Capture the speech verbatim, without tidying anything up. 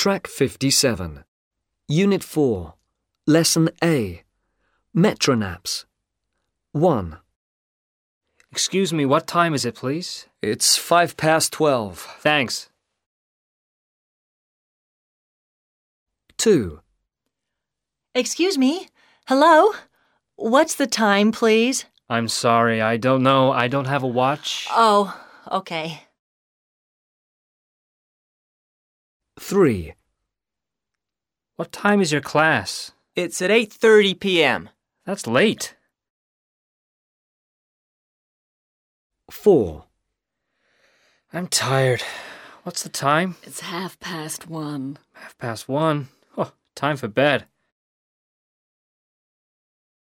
Track fifty-seven. Unit four. Lesson A. Metronaps. one. Excuse me, what time is it, please? It's five past twelve. Thanks. two. Excuse me? Hello? What's the time, please? I'm sorry, I don't know. I don't have a watch. Oh, okay. three. What time is your class? It's at eight thirty p.m. That's late. four. I'm tired. What's the time? It's half past one. Half past one. Oh, time for bed.